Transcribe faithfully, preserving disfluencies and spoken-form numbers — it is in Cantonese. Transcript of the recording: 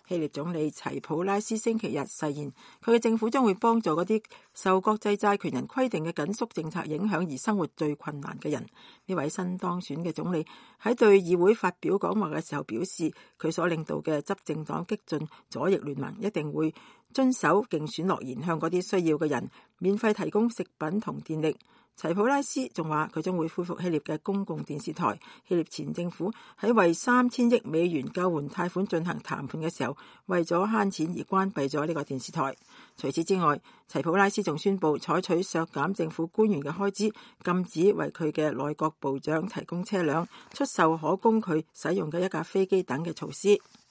希臘總理齊普拉斯星期日誓言，佢嘅政府將會幫助嗰啲受國際債權人規定嘅緊縮政策影響而生活最困難嘅人。呢位新當選嘅總理喺對議會發表講話嘅時候表示，佢所領導嘅執政黨激進左翼聯盟一定會遵守競選諾言，向嗰啲需要嘅人免費提供食品同電力。齊普拉斯仲話佢將會恢復希臘嘅公共電視台。希臘前政府喺為三千億美元救援貸款進行談判嘅時候，為咗慳錢而關閉咗呢個電視台。除此之外，齊普拉斯仲宣布採取削減政府官員嘅開支，禁止為佢嘅內閣部長提供車輛、出售可供佢使用嘅一架飛機等嘅措施。